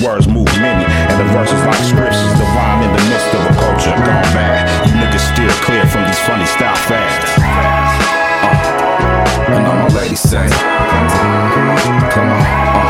words move many, and the verses like scriptures divine in the midst of a culture gone bad. You niggas still clear from these funny style fads. And all my ladies say, come on,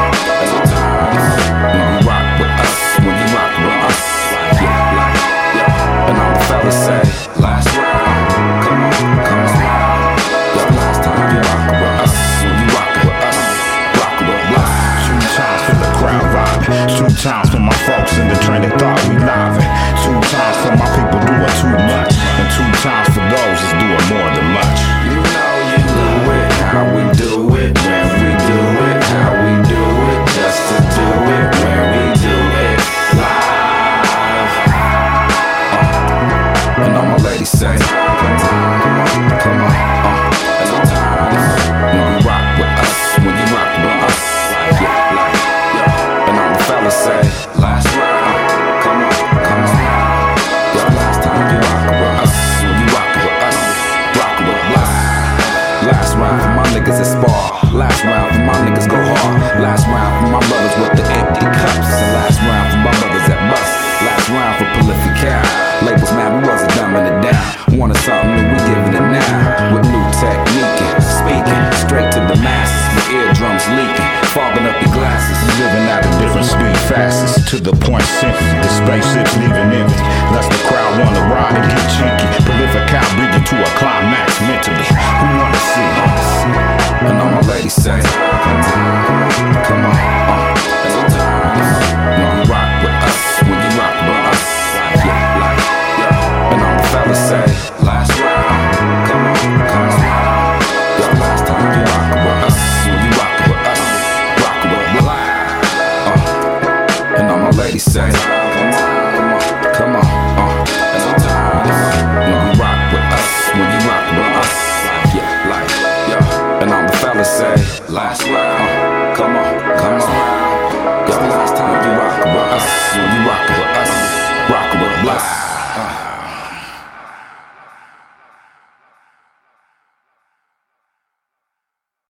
when you rock with us, when you rock with us, and all the fellas say, last round, come on, last time you rock with us, when you rock with us, rock with us. 2 times for the crowd vibing, 2 times for my folks in the train they thought we livin', 2 times for my people doing too much, and 2 times for those that's doing more than much. You know you do it, how we do it, when we do it, how we do it, just to do it, when we do it live. And all my ladies say, come on, when you rock with us, when you rock with us, and all the fellas say, last round, come on, last time you rock with us, when you rock with us, rock with us. Last round for my niggas that spar, last round for my niggas go hard, last round for my brothers with the empty cups, and last round for my brothers that bust, last round for prolific cow. Labels, man, we wasn't dumbing it down. Wanted something new, we giving it now. With new technique, speaking straight to the masses, with eardrums leaking, fogging up your glasses. Living at a different speed, fastest to the point simply. The spaceships leaving empty, lest the crowd wanna ride and get cheeky. Prolific cow breathing to a climax mentally. Who wanna see? And all my ladies say, come on, when you rock with us, when you rock with us, and all the fellas say, last round, come on, last time you rock with us, when you rock with us, rock with us. And all my ladies say, come on, when you rock with us, when you rock with us, and all the fellas say, last round, come on, last time you rock